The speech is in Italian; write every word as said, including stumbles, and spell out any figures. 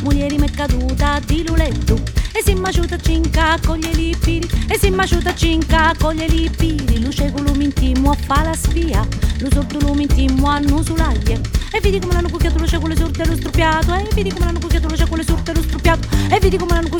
Muglieri m'è caduta di luletto e si maciuta cinca coglie li piri, e si maciuta cinca coglie li piri. Lo cieco lo mintimmo a fa la spia, lo sordo lo mintimmo a nusulaglie. E vedi come l'hanno cucchiato lo cieco le sorte e lo struppiato, e vedi come l'hanno cucchiato lo cieco le sorte e lo struppiato, e vedi come l'hanno